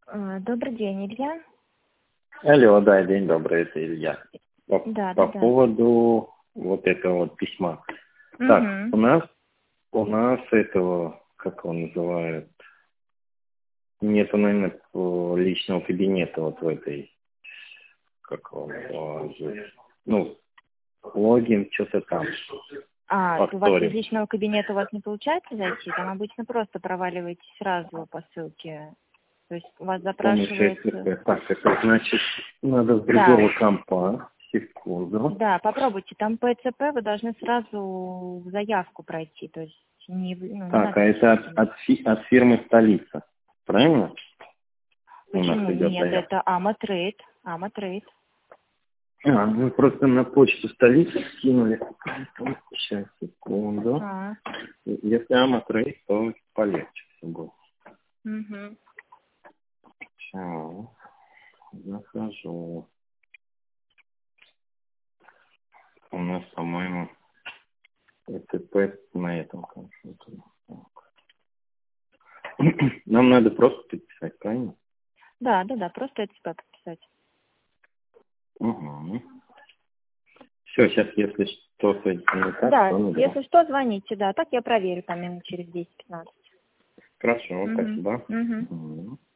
Добрый день, Илья. Алло, да, день добрый, это Илья. Да. Поводу вот этого вот письма. Угу. Так, у нас этого, как его называют, нету, наверное, личного кабинета вот в этой, как его называют, логин, что-то там. У вас из личного кабинета у вас не получается зайти? Там обычно просто проваливаете сразу по ссылке. То есть у вас запрашивается... Так, это значит, надо с другого компа. Секунду. Да, попробуйте. Там PCP вы должны сразу заявку пройти. То есть не так, а это от фирмы «Столица». Правильно? Почему? Нет, это Amatrade. Мы просто на почту «Столицы» скинули. Сейчас, секунду. Если Amatrade, то полегче все будет. Угу. Сейчас. Захожу. У нас, по-моему, ЭТП на этом компьютере. Нам надо просто подписать, правильно? Да, просто ЭТП подписать. Угу. Все, сейчас, если что, с этим не так, да, то наберу. если что, звоните, да. Так я проверю там минут через 10-15. Хорошо, спасибо. Угу.